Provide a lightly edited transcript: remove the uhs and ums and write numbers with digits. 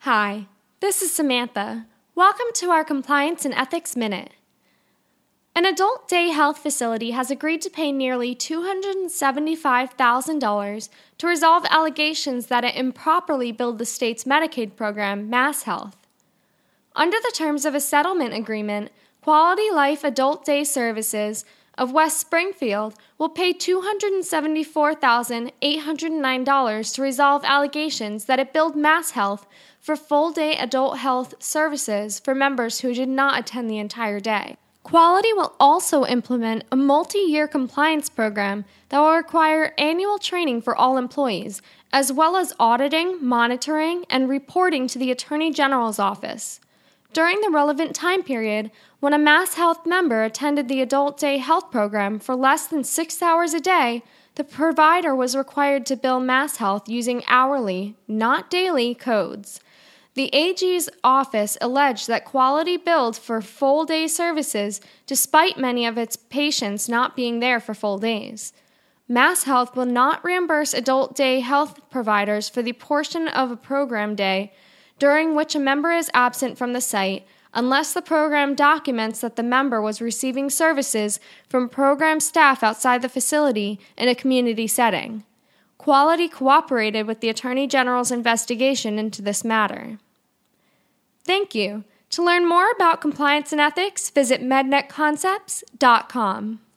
Hi, this is Samantha. Welcome to our Compliance and Ethics Minute. An adult day health facility has agreed to pay nearly $275,000 to resolve allegations that it improperly billed the state's Medicaid program, MassHealth. Under the terms of a settlement agreement, Quality Life Adult Day Services of West Springfield will pay $274,809 to resolve allegations that it billed MassHealth for full-day adult health services for members who did not attend the entire day. Quality will also implement a multi-year compliance program that will require annual training for all employees, as well as auditing, monitoring, and reporting to the Attorney General's office. During the relevant time period, when a MassHealth member attended the Adult Day Health Program for less than 6 hours a day, the provider was required to bill MassHealth using hourly, not daily, codes. The AG's office alleged that Quality billed for full-day services despite many of its patients not being there for full days. MassHealth will not reimburse adult day health providers for the portion of a program day during which a member is absent from the site unless the program documents that the member was receiving services from program staff outside the facility in a community setting. Quality cooperated with the Attorney General's investigation into this matter. Thank you. To learn more about compliance and ethics, visit mednetconcepts.com.